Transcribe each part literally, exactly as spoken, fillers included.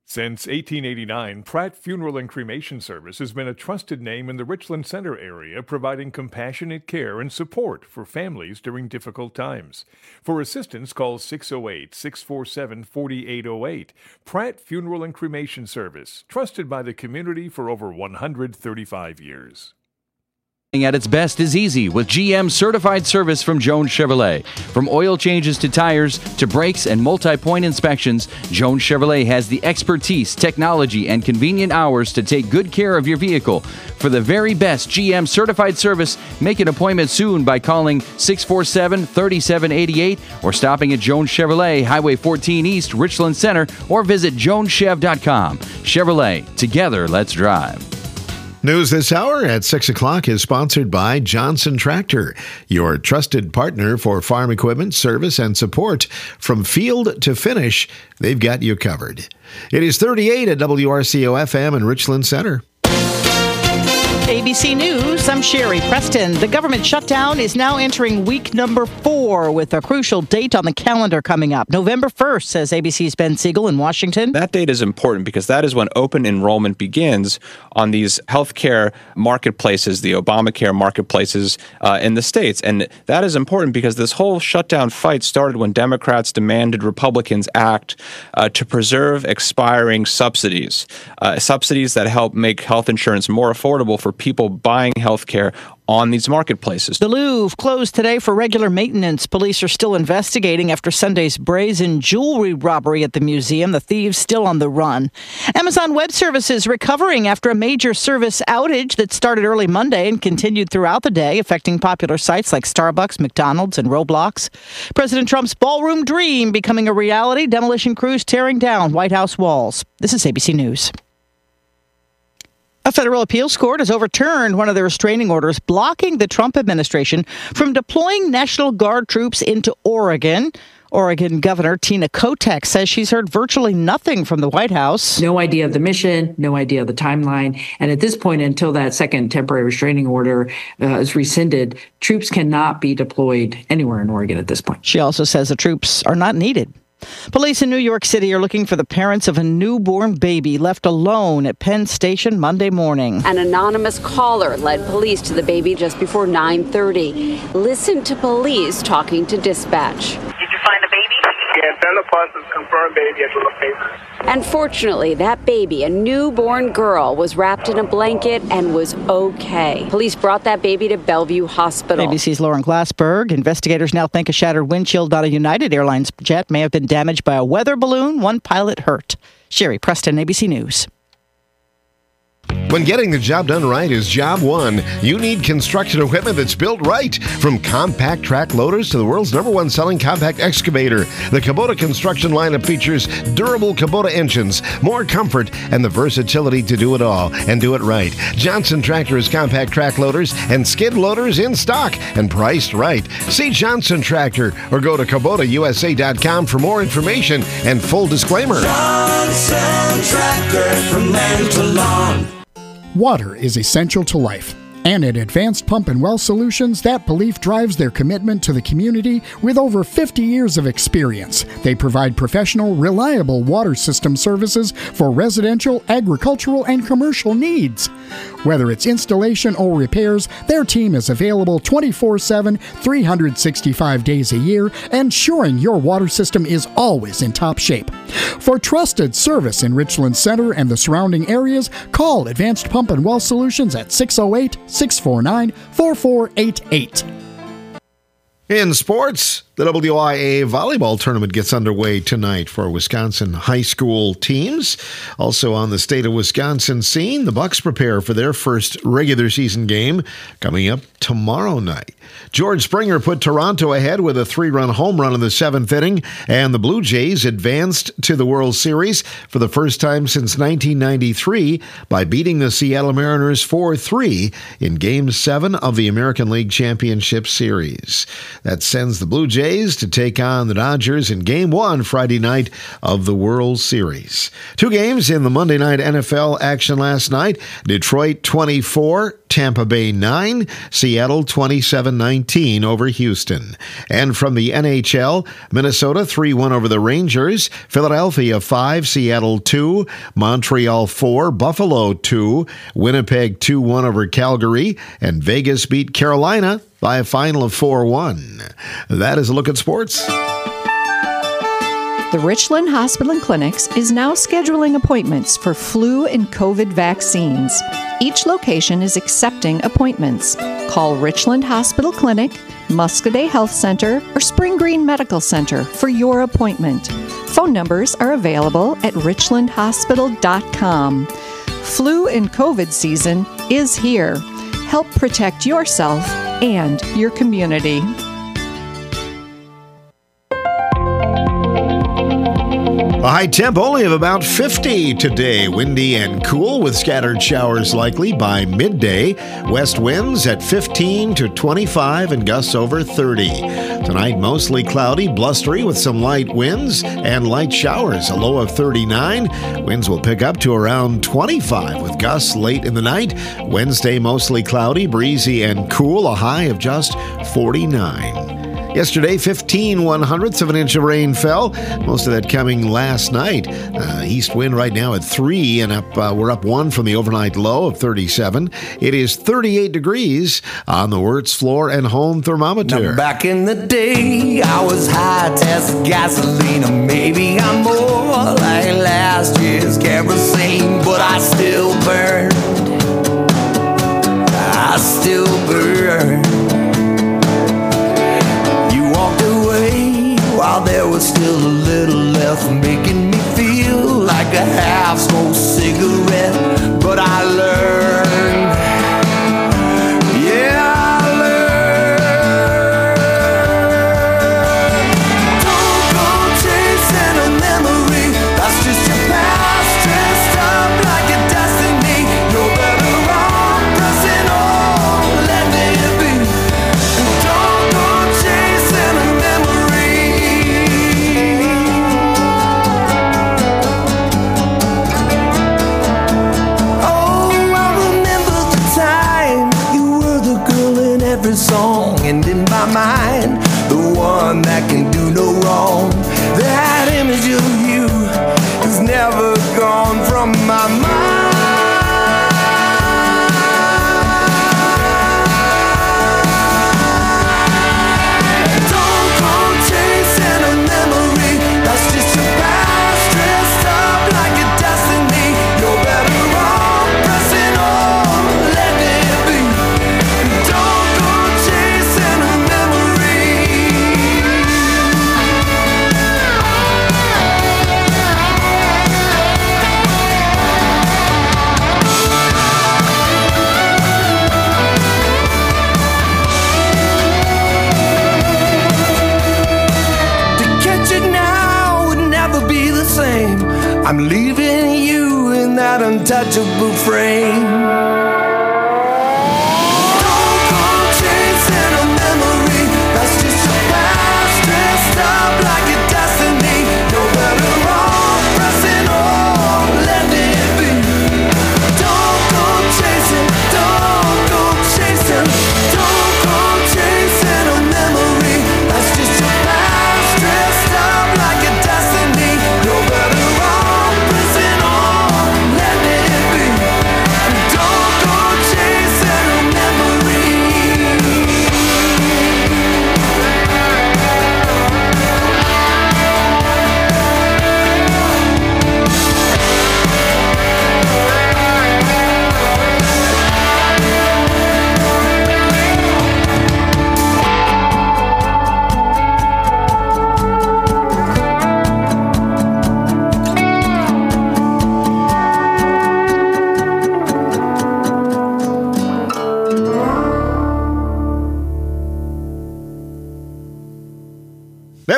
Since eighteen eighty-nine, Pratt Funeral and Cremation Service has been a trusted name in the Richland Center area, providing compassionate care and support for families during difficult times. For assistance, call six oh eight, six four seven, four eight oh eight. Pratt Funeral and Cremation Service, trusted by the community for over one hundred thirty-five years. At its best is easy with G M certified service from Jones Chevrolet. From oil changes to tires to brakes and multi-point inspections, Jones Chevrolet has the expertise, technology, and convenient hours to take good care of your vehicle. For the very best G M certified service, make an appointment soon by calling six four seven, three seven eight eight or stopping at Jones Chevrolet, Highway fourteen East, Richland Center, or visit jones chev dot com. Chevrolet, together, let's drive. News this hour at six o'clock is sponsored by Johnson Tractor, your trusted partner for farm equipment, service, and support. From field to finish, they've got you covered. It is thirty-eight at W R C O F M in Richland Center. A B C News, I'm Sherry Preston. The government shutdown is now entering week number four with a crucial date on the calendar coming up. November first, says A B C's Ben Siegel in Washington. That date is important because that is when open enrollment begins on these healthcare marketplaces, the Obamacare marketplaces uh, in the states. And that is important because this whole shutdown fight started when Democrats demanded Republicans act uh, to preserve expiring subsidies, uh, subsidies that help make health insurance more affordable for people buying health care on these marketplaces. The Louvre closed today for regular maintenance. Police are still investigating after Sunday's brazen jewelry robbery at the museum. The thieves still on the run. Amazon Web Services recovering after a major service outage that started early Monday and continued throughout the day, affecting popular sites like Starbucks, McDonald's, and Roblox. President Trump's ballroom dream becoming a reality. Demolition crews tearing down White House walls. This is A B C News. A federal appeals court has overturned one of the restraining orders blocking the Trump administration from deploying National Guard troops into Oregon. Oregon Governor Tina Kotek says she's heard virtually nothing from the White House. No idea of the mission, no idea of the timeline. And at this point, until that second temporary restraining order uh, is rescinded, troops cannot be deployed anywhere in Oregon at this point. She also says the troops are not needed. Police in New York City are looking for the parents of a newborn baby left alone at Penn Station Monday morning. An anonymous caller led police to the baby just before nine thirty. Listen to police talking to dispatch. Did you find the baby? Yeah, send the buses confirmed baby at the location. And fortunately, that baby, a newborn girl, was wrapped in a blanket and was okay. Police brought that baby to Bellevue Hospital. A B C's Lauren Glassberg. Investigators now think a shattered windshield on a United Airlines jet may have been damaged by a weather balloon. One pilot hurt. Sherry Preston, A B C News. When getting the job done right is job one, you need construction equipment that's built right. From compact track loaders to the world's number one selling compact excavator, the Kubota construction lineup features durable Kubota engines, more comfort, and the versatility to do it all and do it right. Johnson Tractor's compact track loaders and skid loaders in stock and priced right. See Johnson Tractor or go to Kubota U S A dot com for more information and full disclaimer. Johnson Tractor, from land to lawn. Water is essential to life. And at Advanced Pump and Well Solutions, that belief drives their commitment to the community with over fifty years of experience. They provide professional, reliable water system services for residential, agricultural, and commercial needs. Whether it's installation or repairs, their team is available twenty-four seven, three hundred sixty-five days a year, ensuring your water system is always in top shape. For trusted service in Richland Center and the surrounding areas, call Advanced Pump and Well Solutions at six oh eight, six four nine, four four eight eight. In sports, the W I A volleyball tournament gets underway tonight for Wisconsin high school teams. Also on the state of Wisconsin scene, the Bucks prepare for their first regular season game coming up tomorrow night. George Springer put Toronto ahead with a three-run home run in the seventh inning, and the Blue Jays advanced to the World Series for the first time since nineteen ninety-three by beating the Seattle Mariners four three in Game seven of the American League Championship Series. That sends the Blue Jays to take on the Dodgers in Game one Friday night of the World Series. Two games in the Monday night N F L action last night. Detroit twenty-four, Tampa Bay nine, Seattle twenty-seven nineteen over Houston. And from the N H L, Minnesota three one over the Rangers, Philadelphia five, Seattle two, Montreal four, Buffalo two, Winnipeg two one over Calgary, and Vegas beat Carolina by a final of four one. That is a look at sports. The Richland Hospital and Clinics is now scheduling appointments for flu and COVID vaccines. Each location is accepting appointments. Call Richland Hospital Clinic, Muscadet Health Center, or Spring Green Medical Center for your appointment. Phone numbers are available at richland hospital dot com. Flu and COVID season is here. Help protect yourself and your community. A high temp only of about fifty today. Windy and cool with scattered showers likely by midday. West winds at fifteen to twenty-five and gusts over thirty. Tonight mostly cloudy, blustery with some light winds and light showers. A low of thirty-nine. Winds will pick up to around twenty-five with gusts late in the night. Wednesday mostly cloudy, breezy and cool. A high of just forty-nine. Yesterday, fifteen one hundredths of an inch of rain fell. Most of that coming last night. Uh, east wind right now at three, and up. Uh, we're up one from the overnight low of thirty-seven. It is thirty-eight degrees on the Wirtz floor and home thermometer. Now back in the day, I was high test gasoline, or maybe I'm more like last year's kerosene, but I still burn. I still burn. While there was still a little left, making me feel like a half-smoked cigarette. But I learned, yeah, I learned. Don't go chasing a memory, that's just your past dressed up like a destiny. You're better off pressing on, letting it be. Don't go chasing a memory. Song, and in my mind, the one that can do no wrong. That image of you is never gone from my mind. Don't go chasing a memory, that's just your past dressed up like a destiny. You're better off pressing on, letting it be. Don't I'm leaving you in that untouchable frame. Don't go chasing a memory, that's just your past dressed up like a destiny. You're better off pressing on, letting it be. Don't go chasing, don't go chasing, don't go chasing a memory, that's just your past dressed up like a destiny. You're better off pressing on, letting it be. Don't go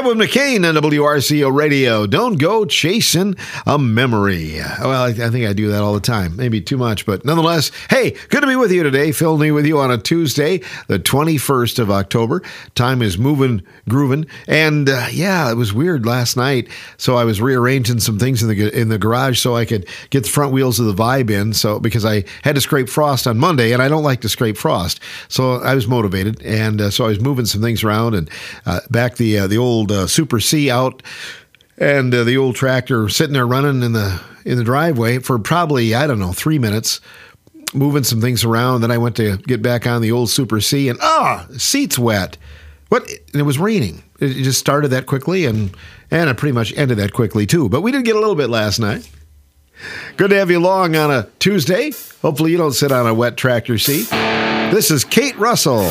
Kevin McCain on W R C O Radio. Don't go chasing a memory. Well, I, I think I do that all the time. Maybe too much, but nonetheless, hey, good to be with you today. Phil Nee with you on a Tuesday, the twenty-first of October. Time is moving, grooving. And uh, yeah, it was weird last night. So I was rearranging some things in the in the garage so I could get the front wheels of the Vibe in. So because I had to scrape frost on Monday, and I don't like to scrape frost. So I was motivated. And uh, so I was moving some things around and uh, back the, uh, the old old uh, Super C out and uh, the old tractor sitting there running in the in the driveway for probably, I don't know, three minutes, moving some things around. Then I went to get back on the old Super C and, ah, oh, seat's wet. What? And it was raining. It just started that quickly, and, and it pretty much ended that quickly, too. But we did get a little bit last night. Good to have you along on a Tuesday. Hopefully you don't sit on a wet tractor seat. This is Kate Russell.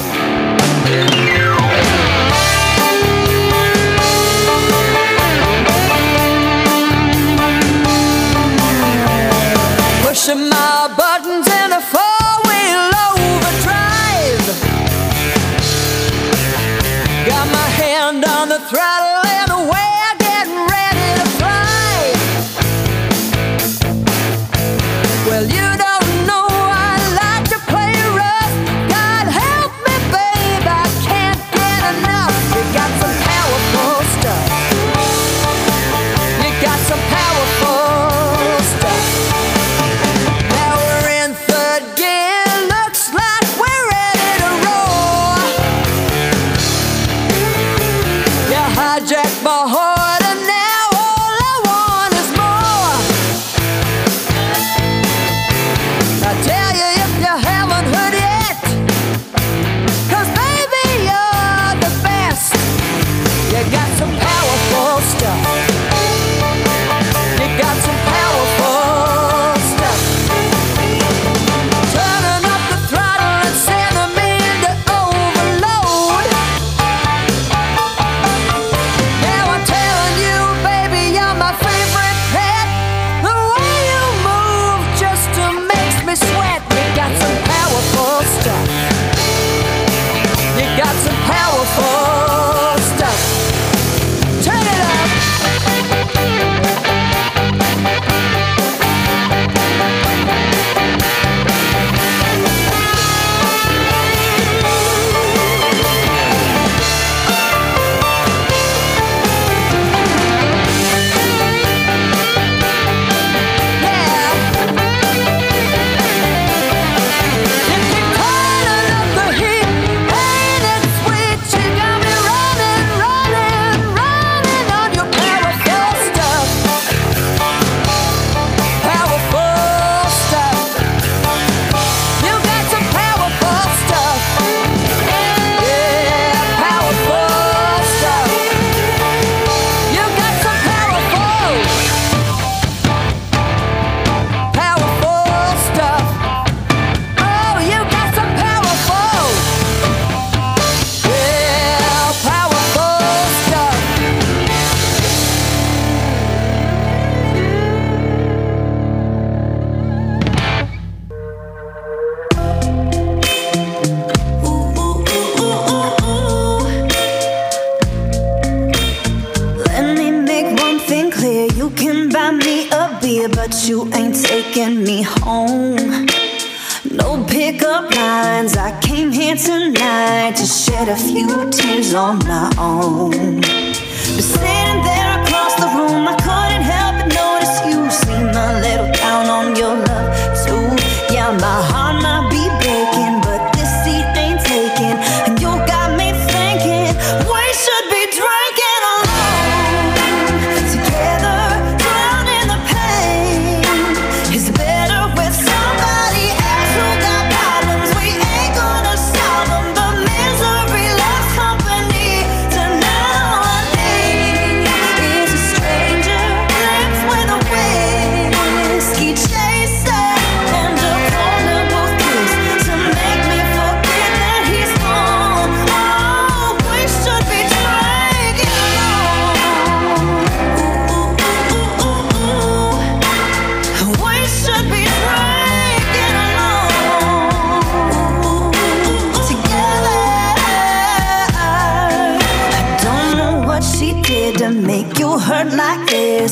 Pushing my buttons in a four-wheel overdrive. Got my hand on the throttle and away, getting ready to fly. Well, you don't know I like to play rough. God help me, babe, I can't get enough. You got some powerful stuff. You got some powerful stuff. Hijack my heart, and now all I want is more. I tell you if you haven't heard yet, 'cause baby you're the best. You got some powerful stuff. You got some powerful stuff. Turning up the throttle and sending me into overload. Sweat, you got some powerful stuff. You got some powerful stuff. Turn it up. But you ain't taking me home. No pickup lines. I came here tonight to shed a few tears on my own. But sitting there across the room, I couldn't help but notice you seem a little down on your love too. Yeah, my heart might be breaking, but this seat ain't taking. And you got me thinking we should be drinking alone together. Stranger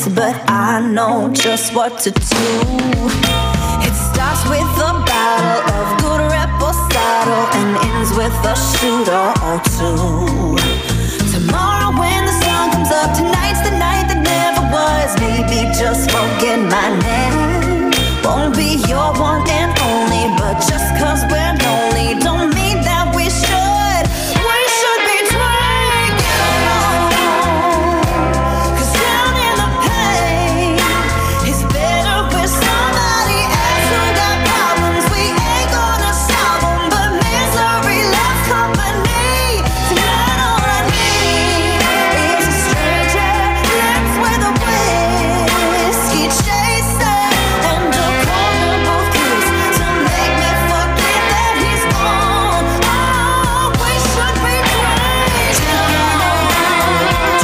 place, but I know just what to do. It starts with a bottle of good reposado and ends with a shooter or two. Tomorrow when the sun comes up, tonight's the night that never was. Maybe just forget my name. Won't be your one and only, but just cause we're lonely don't mean that we should. We should be drinking alone, 'cause down in the pain is better with somebody else who got problems. We ain't gonna solve them, but misery loves company. Tonight all I need is a stranger lips with a whiskey chaser and a corner booth kiss to make me forget that he's gone. Oh, we should be drinking alone.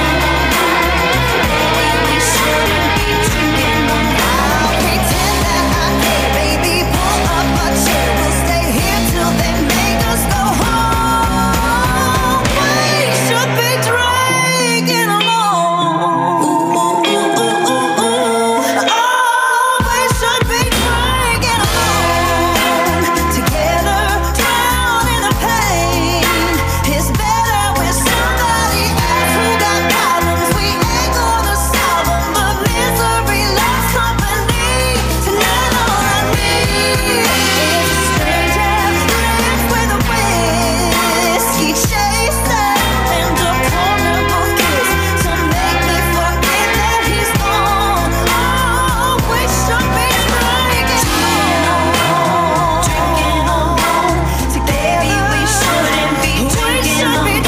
Maybe we shouldn't be drinking alone. I'll pretend that I care, baby. Pull up a chair, we'll stay here till they make us go home. We should be drinking alone. Ooh, ooh, ooh, ooh, ooh, ooh. Oh, we should be drinking alone. Together, drown in the pain. It's better with somebody else who got problems. We ain't gonna solve them, but misery loves company. Tonight all I need is a stranger lips with a whiskey chaser and a corner booth kiss to make me forget that he's gone. Oh, we should be drinking alone. Drinking alone. Together, we shouldn't be drinking alone. Drinking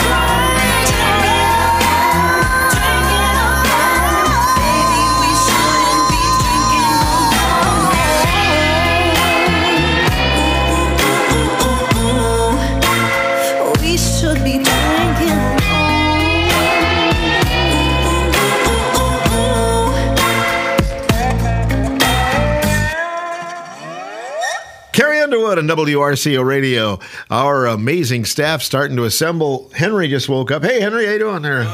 alone. Baby, we shouldn't be drinking alone. We should be drinking alone. Carrie Underwood on W R C O Radio. Our amazing staff starting to assemble. Henry just woke up. Hey, Henry, how you doing there?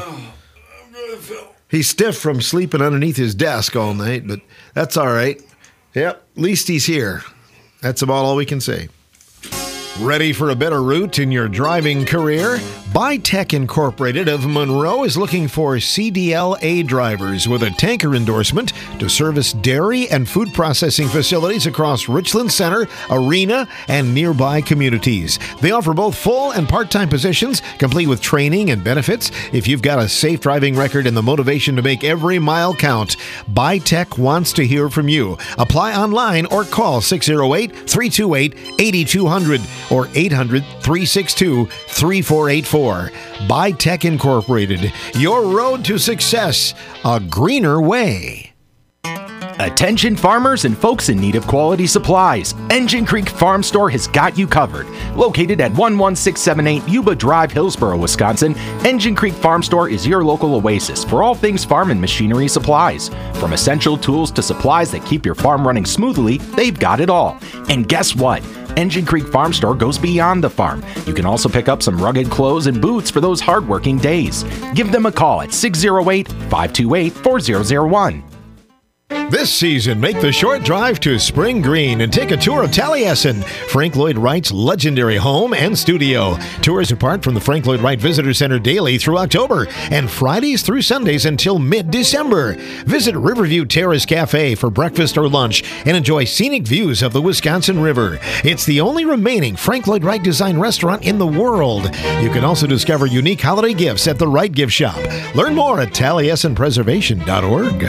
He's stiff from sleeping underneath his desk all night, but that's all right. Yep, at least he's here. That's about all we can say. Ready for a better route in your driving career? Bytech Incorporated of Monroe is looking for C D L A drivers with a tanker endorsement to service dairy and food processing facilities across Richland Center, Arena, and nearby communities. They offer both full and part-time positions, complete with training and benefits. If you've got a safe driving record and the motivation to make every mile count, Bytech wants to hear from you. Apply online or call six oh eight, three two eight, eight two zero zero or eight hundred, three six two, three four eight four. Bytech Incorporated, your road to success, a greener way. Attention farmers and folks in need of quality supplies. Engine Creek Farm Store has got you covered. Located at one one six seven eight Yuba Drive, Hillsboro, Wisconsin, Engine Creek Farm Store is your local oasis for all things farm and machinery supplies. From essential tools to supplies that keep your farm running smoothly, they've got it all. And guess what? Engine Creek Farm Store goes beyond the farm. You can also pick up some rugged clothes and boots for those hard-working days. Give them a call at six oh eight, five two eight, four zero zero one. This season, make the short drive to Spring Green and take a tour of Taliesin, Frank Lloyd Wright's legendary home and studio. Tours depart from the Frank Lloyd Wright Visitor Center daily through October and Fridays through Sundays until mid-December. Visit Riverview Terrace Cafe for breakfast or lunch and enjoy scenic views of the Wisconsin River. It's the only remaining Frank Lloyd Wright design restaurant in the world. You can also discover unique holiday gifts at the Wright Gift Shop. Learn more at taliesin preservation dot org.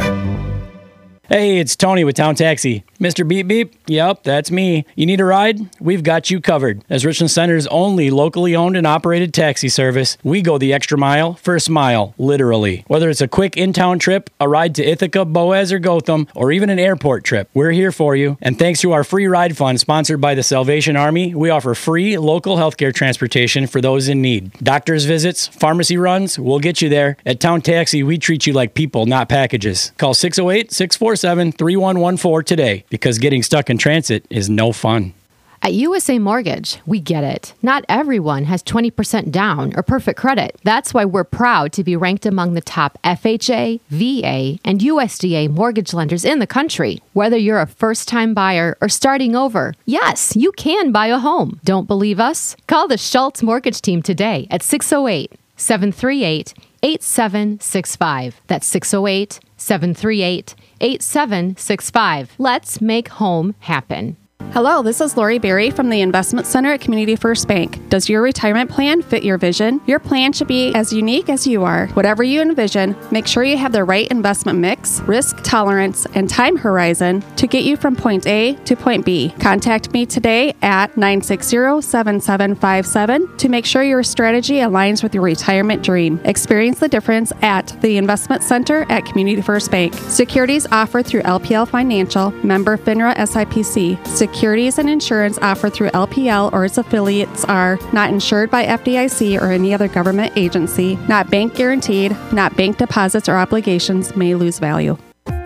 Hey, it's Tony with Town Taxi. Mister Beep Beep? Yep, that's me. You need a ride? We've got you covered. As Richland Center's only locally owned and operated taxi service, we go the extra mile, first mile, literally. Whether it's a quick in-town trip, a ride to Ithaca, Boaz, or Gotham, or even an airport trip, we're here for you. And thanks to our free ride fund sponsored by the Salvation Army, we offer free local healthcare transportation for those in need. Doctor's visits, pharmacy runs, we'll get you there. At Town Taxi, we treat you like people, not packages. Call six oh eight, six four seven, three one one four today, because getting stuck in transit is no fun. At U S A Mortgage, we get it. Not everyone has twenty percent down or perfect credit. That's why we're proud to be ranked among the top F H A, V A, and U S D A mortgage lenders in the country. Whether you're a first-time buyer or starting over, yes, you can buy a home. Don't believe us? Call the Schultz Mortgage Team today at six oh eight, seven three eight, eight seven six five. That's six oh eight, seven three eight, eight seven six five. Let's make home happen. Hello, this is Lori Berry from the Investment Center at Community First Bank. Does your retirement plan fit your vision? Your plan should be as unique as you are. Whatever you envision, make sure you have the right investment mix, risk tolerance, and time horizon to get you from point A to point B. Contact me today at nine six zero, seven seven five seven to make sure your strategy aligns with your retirement dream. Experience the difference at the Investment Center at Community First Bank. Securities offered through L P L Financial, member FINRA S I P C. Securities and insurance offered through L P L or its affiliates are not insured by F D I C or any other government agency, not bank guaranteed, not bank deposits or obligations may lose value.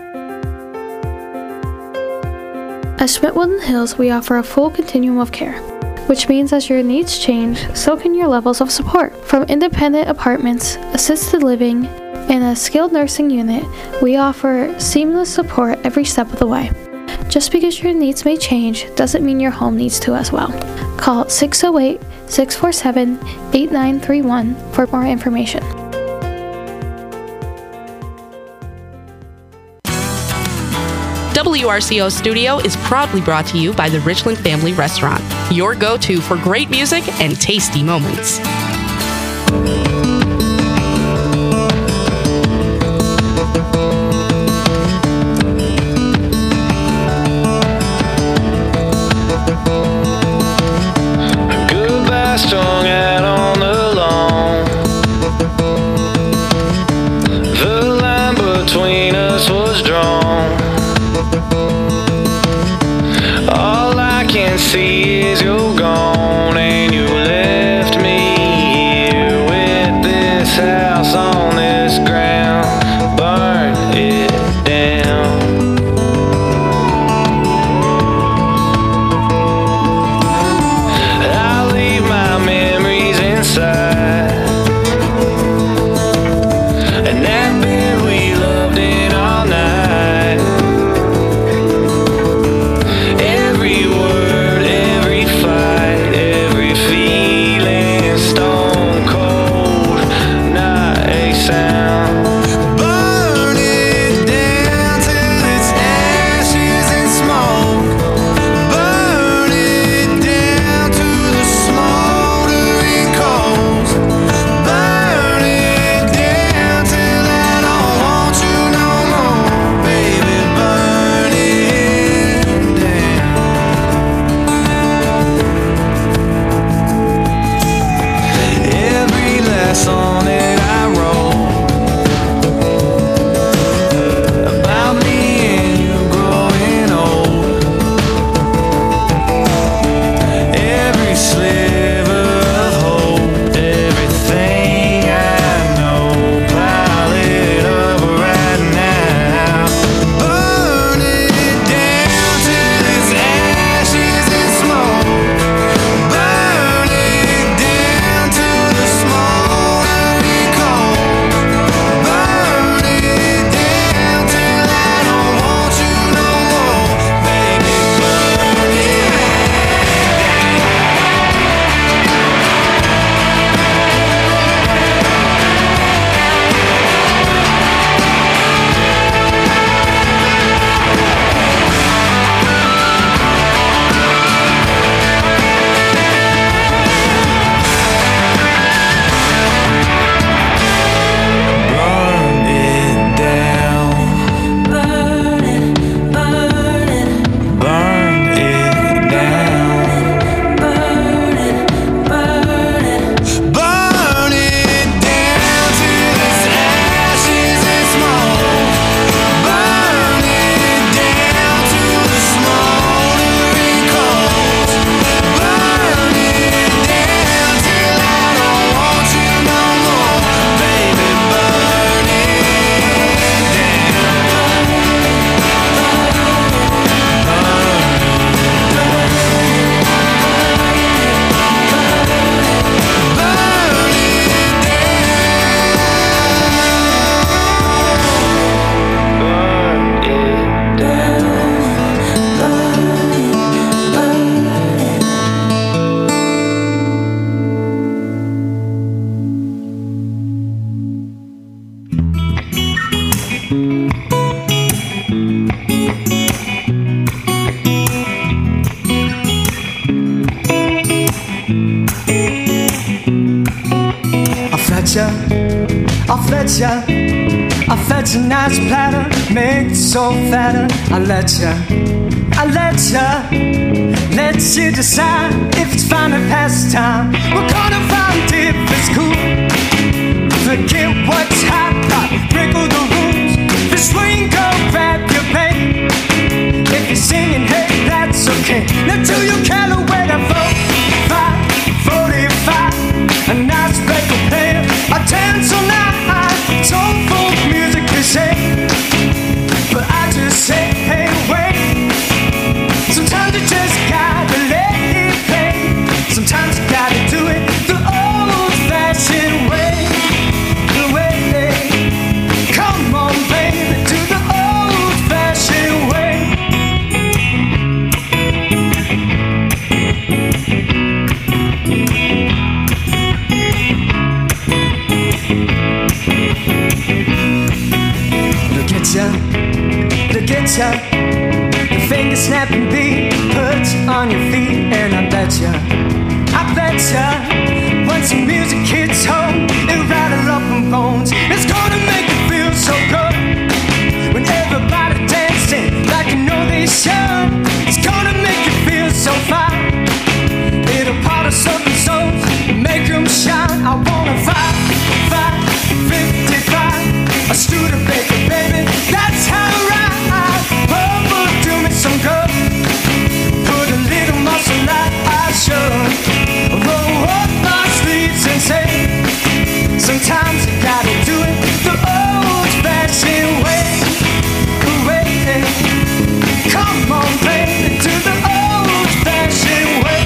At Schmidt Woodland Hills, we offer a full continuum of care, which means as your needs change, so can your levels of support. From independent apartments, assisted living, and a skilled nursing unit, we offer seamless support every step of the way. Just because your needs may change doesn't mean your home needs to as well. Call six oh eight, six four seven, eight nine three one for more information. W R C O Studio is proudly brought to you by the Richland Family Restaurant, your go-to for great music and tasty moments. Strung out on the lawn. The line between us was drawn. All I can see is you're gone, and you left me here with this house on this ground. Burn it down. And that bed we loved in all night. Every word, every I'll fetch ya, I'll fetch a nice platter, make the soul fatter. I'll let ya, I'll let ya, let you decide if it's fun or pastime. We're gonna find if it's cool. Forget what's hot, pop, wrinkle the rules. If it's swing, go grab your pen. If you're singing, hey, that's okay. Now do you care the way to vote? Five, forty-five, a nice record player, a dance all night. Soul folk music they say, but I just say, hey, wait. Sometimes you just gotta let it play. Sometimes you gotta do it the old-fashioned way. The way they come on, baby, do the old-fashioned way. Look at ya, look at ya. The finger snapping beat puts you on your feet, and I bet ya, I bet ya, when some music hits home, it'll rattle up them bones. It's gonna make you feel so good when everybody dancing like you know they should. It's gonna make you feel so fine. It'll powder certain souls, make them shine. I wanna fight, fight, fifty-five, a Studebaker, baby. That's how I ride. Oh, do me some good. Put a little muscle like I should. Roll up my sleeves and say, sometimes you gotta do it the old-fashioned way. Way. Come on, baby, do the old-fashioned way.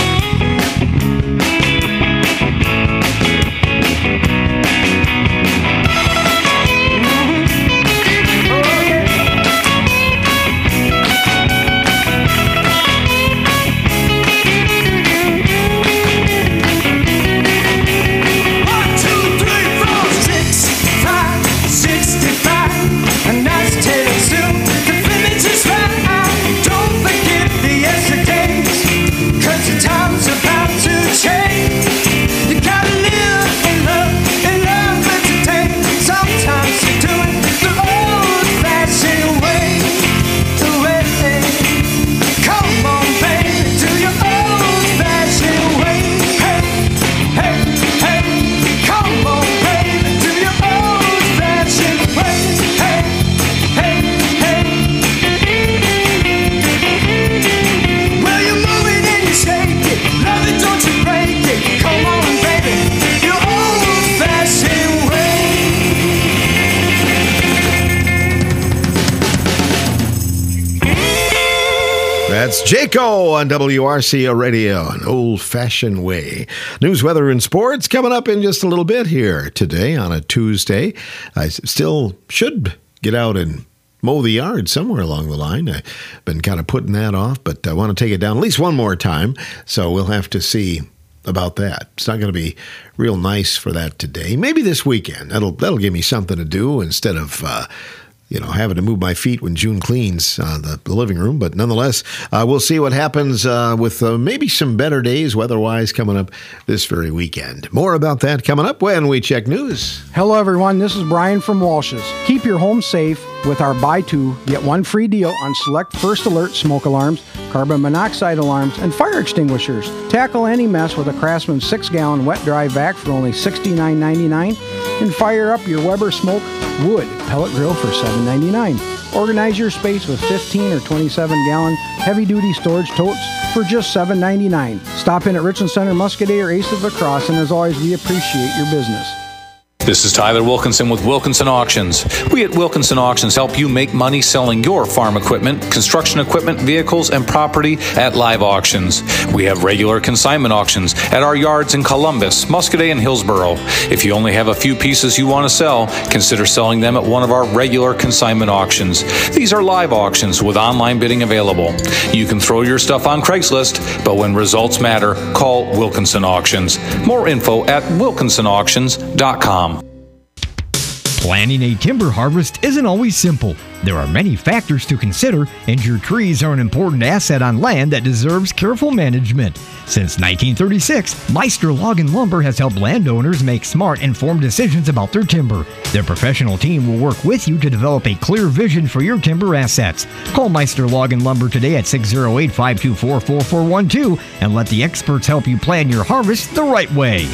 That's Jayco on W R C O Radio, an old-fashioned way. News, weather, and sports coming up in just a little bit here today on a Tuesday. I still should get out and mow the yard somewhere along the line. I've been kind of putting that off, but I want to take it down at least one more time, so we'll have to see about that. It's not going to be real nice for that today. Maybe this weekend. That'll that'll give me something to do instead of uh, you know, having to move my feet when June cleans uh, the, the living room. But nonetheless, uh, we'll see what happens uh, with uh, maybe some better days weather-wise coming up this very weekend. More about that coming up when we check news. Hello, everyone. This is Brian from Walsh's. Keep your home safe with our buy two, get one free deal on select First Alert smoke alarms, carbon monoxide alarms, and fire extinguishers. Tackle any mess with a Craftsman six-gallon wet-dry vac for only sixty-nine ninety-nine, and fire up your Weber Smoke wood pellet grill for seven ninety-nine. Organize your space with fifteen or twenty-seven gallon heavy-duty storage totes for just seven ninety-nine. Stop in at Richland Center, Muscoda, or Ace of the Cross, and as always, we appreciate your business. This is Tyler Wilkinson with Wilkinson Auctions. We at Wilkinson Auctions help you make money selling your farm equipment, construction equipment, vehicles, and property at live auctions. We have regular consignment auctions at our yards in Columbus, Muscoda, and Hillsboro. If you only have a few pieces you want to sell, consider selling them at one of our regular consignment auctions. These are live auctions with online bidding available. You can throw your stuff on Craigslist, but when results matter, call Wilkinson Auctions. More info at wilkinson auctions dot com. Planning a timber harvest isn't always simple. There are many factors to consider, and your trees are an important asset on land that deserves careful management. Since nineteen thirty-six, Meister Log and Lumber has helped landowners make smart, informed decisions about their timber. Their professional team will work with you to develop a clear vision for your timber assets. Call Meister Log and Lumber today at six oh eight, five two four, four four one two and let the experts help you plan your harvest the right way.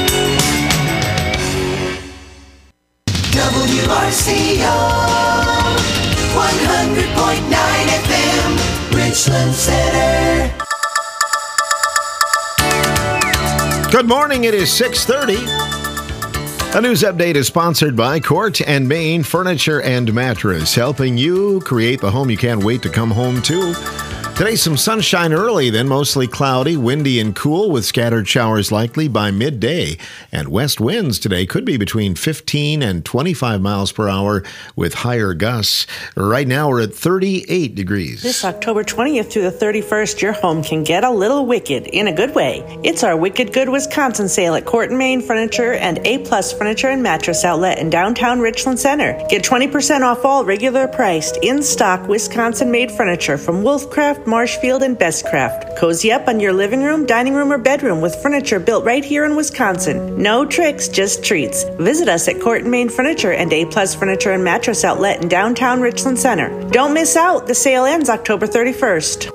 W R C O one hundred point nine F M Richland Center. Good morning, it is six thirty. A news update is sponsored by Court and Main Furniture and Mattress, helping you create the home you can't wait to come home to. Today, some sunshine early, then mostly cloudy, windy and cool with scattered showers likely by midday. And west winds today could be between fifteen and twenty-five miles per hour with higher gusts. Right now, we're at thirty-eight degrees. This October twentieth through the thirty-first, your home can get a little wicked in a good way. It's our Wicked Good Wisconsin sale at Court and Main Furniture and A-Plus Furniture and Mattress Outlet in downtown Richland Center. Get twenty percent off all regular priced, in-stock Wisconsin-made furniture from Wolfcraft, Marshfield, and Bestcraft. Cozy up on your living room, dining room, or bedroom with furniture built right here in Wisconsin. No tricks, just treats. Visit us at Court and Main Furniture and A-Plus Furniture and Mattress Outlet in downtown Richland Center. Don't miss out. The sale ends October thirty-first.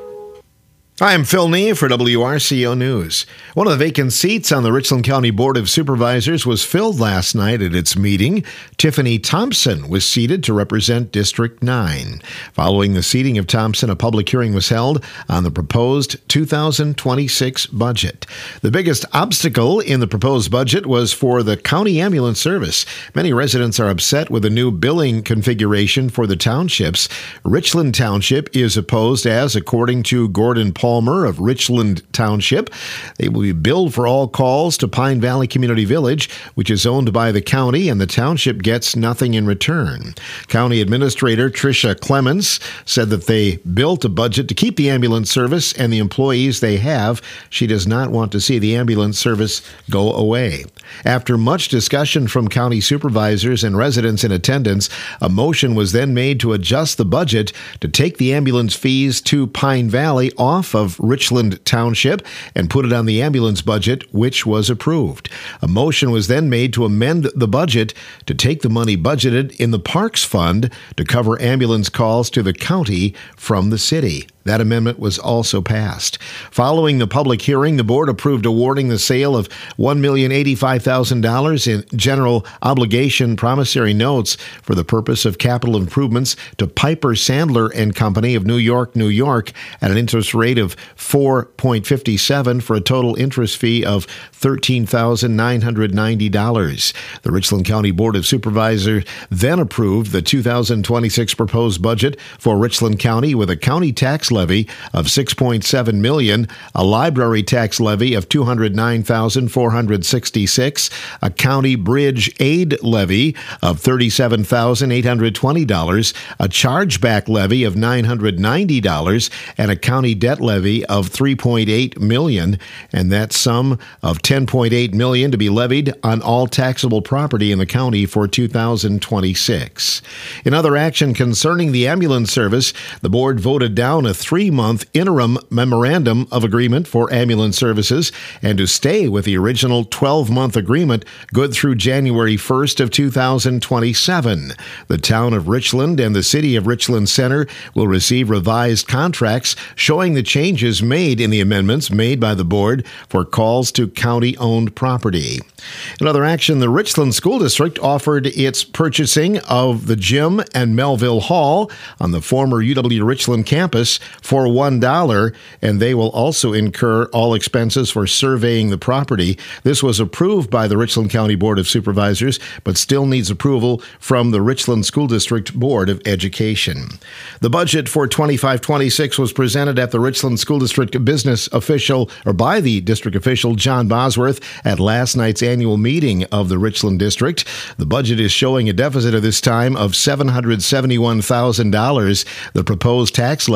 I'm Phil Nee for W R C O News. One of the vacant seats on the Richland County Board of Supervisors was filled last night at its meeting. Tiffany Thompson was seated to represent District nine. Following the seating of Thompson, a public hearing was held on the proposed two thousand twenty-six budget. The biggest obstacle in the proposed budget was for the county ambulance service. Many residents are upset with the new billing configuration for the townships. Richland Township is opposed as, according to Gordon Palmer of Richland Township, they will be billed for all calls to Pine Valley Community Village, which is owned by the county, and the township gets nothing in return. County Administrator Tricia Clemens said that they built a budget to keep the ambulance service and the employees they have. She does not want to see the ambulance service go away. After much discussion from county supervisors and residents in attendance, a motion was then made to adjust the budget to take the ambulance fees to Pine Valley off of Richland Township and put it on the ambulance budget, which was approved. A motion was then made to amend the budget to take the money budgeted in the Parks Fund to cover ambulance calls to the county from the city. That amendment was also passed. Following the public hearing, the board approved awarding the sale of one million eighty-five thousand dollars in general obligation promissory notes for the purpose of capital improvements to Piper Sandler and Company of New York, New York, at an interest rate of four point five seven for a total interest fee of thirteen thousand nine hundred ninety dollars. The Richland County Board of Supervisors then approved the two thousand twenty-six proposed budget for Richland County with a county tax levy of six point seven million dollars, a library tax levy of two hundred nine thousand four hundred sixty-six dollars, a county bridge aid levy of thirty-seven thousand eight hundred twenty dollars, a chargeback levy of nine hundred ninety dollars, and a county debt levy of three point eight million dollars, and that sum of ten point eight million dollars to be levied on all taxable property in the county for two thousand twenty-six. In other action concerning the ambulance service, the board voted down a three-month interim memorandum of agreement for ambulance services and to stay with the original twelve-month agreement good through January first of two thousand twenty-seven. The town of Richland and the city of Richland Center will receive revised contracts showing the changes made in the amendments made by the board for calls to county-owned property. In other action, the Richland School District offered its purchasing of the gym and Melville Hall on the former U W Richland campus for one dollar, and they will also incur all expenses for surveying the property. This was approved by the Richland County Board of Supervisors, but still needs approval from the Richland School District Board of Education. The budget for twenty-five twenty-six was presented at the Richland School District business official, or by the district official John Bosworth, at last night's annual meeting of the Richland District. The budget is showing a deficit at this time of seven hundred seventy-one thousand dollars. The proposed tax levy is ten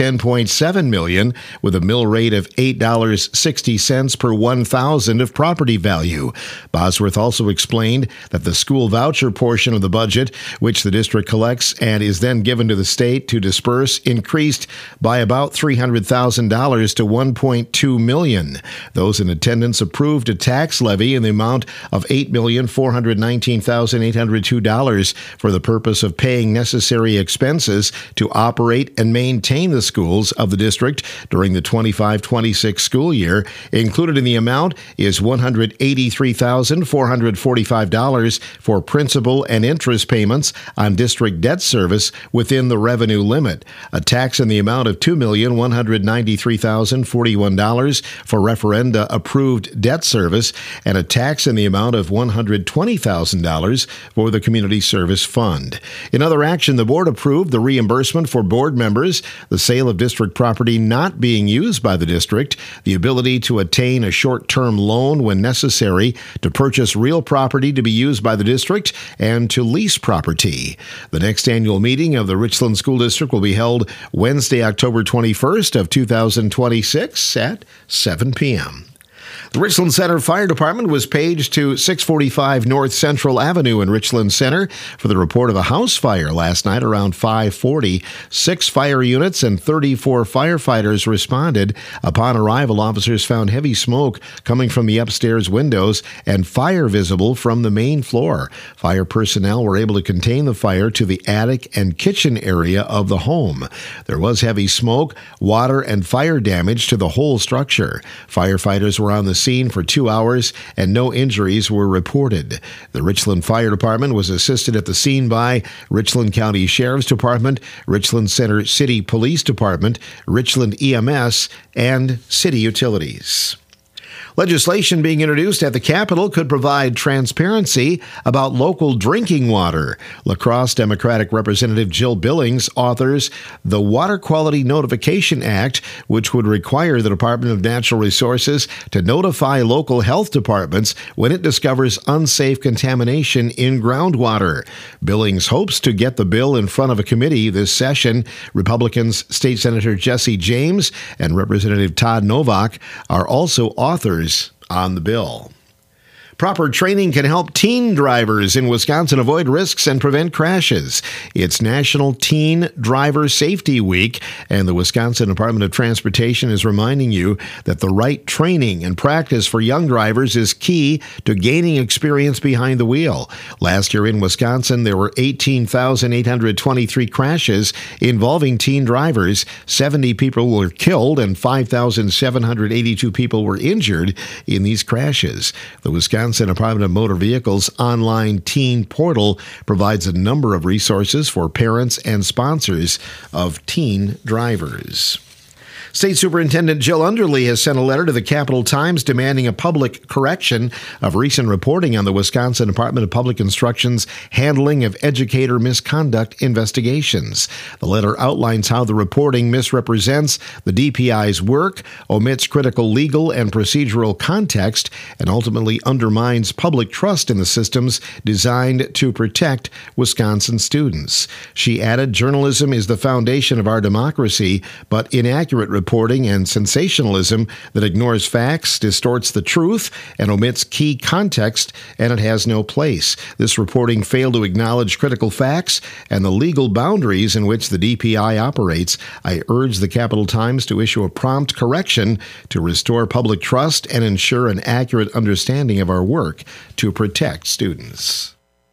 ten point seven million dollars with a mill rate of eight dollars and sixty cents per one thousand of property value. Bosworth also explained that the school voucher portion of the budget, which the district collects and is then given to the state to disperse, increased by about three hundred thousand dollars to one point two million dollars. Those in attendance approved a tax levy in the amount of eight million four hundred nineteen thousand eight hundred two dollars for the purpose of paying necessary expenses to operate and maintain the schools of the district during the twenty-five twenty-six school year. Included in the amount is one hundred eighty-three thousand four hundred forty-five dollars for principal and interest payments on district debt service within the revenue limit, a tax in the amount of two million one hundred ninety-three thousand forty-one dollars for referenda approved debt service, and a tax in the amount of one hundred twenty thousand dollars for the Community Service Fund. In other action, the board approved the reimbursement for board members, the sale of district property not being used by the district, the ability to attain a short-term loan when necessary, to purchase real property to be used by the district, and to lease property. The next annual meeting of the Richland School District will be held Wednesday, October twenty-first of two thousand twenty-six at seven p.m. The Richland Center Fire Department was paged to six forty-five North Central Avenue in Richland Center for the report of a house fire last night around five forty. Six fire units and thirty-four firefighters responded. Upon arrival, officers found heavy smoke coming from the upstairs windows and fire visible from the main floor. Fire personnel were able to contain the fire to the attic and kitchen area of the home. There was heavy smoke, water, and fire damage to the whole structure. Firefighters were on the scene for two hours and no injuries were reported. The Richland Fire Department was assisted at the scene by Richland County Sheriff's Department, Richland Center City Police Department, Richland E M S, and City Utilities. Legislation being introduced at the Capitol could provide transparency about local drinking water. La Crosse Democratic Representative Jill Billings authors the Water Quality Notification Act, which would require the Department of Natural Resources to notify local health departments when it discovers unsafe contamination in groundwater. Billings hopes to get the bill in front of a committee this session. Republicans State Senator Jesse James and Representative Todd Novak are also authors on the bill. Proper training can help teen drivers in Wisconsin avoid risks and prevent crashes. It's National Teen Driver Safety Week, and the Wisconsin Department of Transportation is reminding you that the right training and practice for young drivers is key to gaining experience behind the wheel. Last year in Wisconsin, there were eighteen thousand eight hundred twenty-three crashes involving teen drivers. seventy people were killed and five thousand seven hundred eighty-two people were injured in these crashes. The Wisconsin Wisconsin Department of Motor Vehicles online teen portal provides a number of resources for parents and sponsors of teen drivers. State Superintendent Jill Underly has sent a letter to the Capital Times demanding a public correction of recent reporting on the Wisconsin Department of Public Instruction's handling of educator misconduct investigations. The letter outlines how the reporting misrepresents the D P I's work, omits critical legal and procedural context, and ultimately undermines public trust in the systems designed to protect Wisconsin students. She added, "Journalism is the foundation of our democracy, but inaccurate reporting reporting and sensationalism that ignores facts, distorts the truth, and omits key context, and it has no place. This reporting failed to acknowledge critical facts and the legal boundaries in which the D P I operates. I urge the Capital Times to issue a prompt correction to restore public trust and ensure an accurate understanding of our work to protect students."